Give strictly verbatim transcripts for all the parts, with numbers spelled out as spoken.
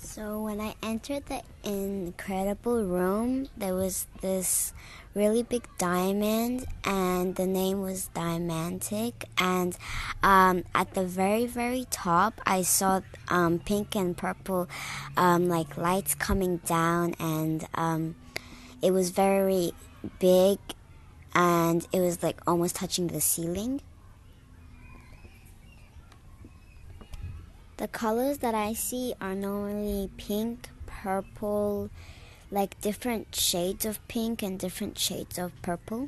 So when I entered the incredible room, there was this really big diamond, and the name was Diamantic. And um, at the very, very top, I saw um, pink and purple, um, like lights coming down, and um, it was very big, and it was like almost touching the ceiling. The colors that I see are normally pink, purple, like different shades of pink and different shades of purple.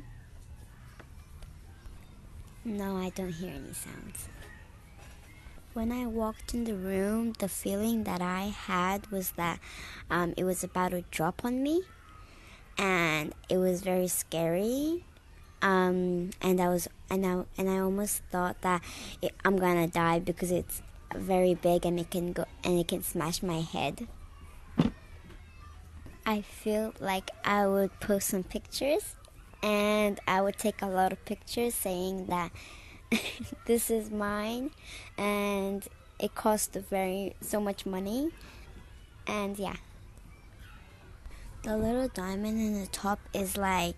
No, I don't hear any sounds. When I walked in the room, the feeling that I had was that um, it was about to drop on me, and it was very scary. Um, and I was, and I, and I almost thought that it, I'm gonna die because it's very big and it can go and it can smash my head. I feel like I would post some pictures, and I would take a lot of pictures saying that this is mine, and it cost very so much money. And yeah, the little diamond in the top is like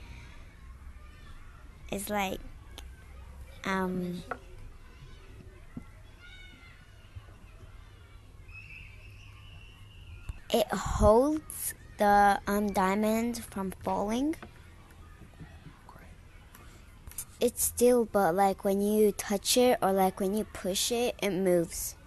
is like um it holds the um diamond from falling. It's still, but like when you touch it or like when you push it, it moves.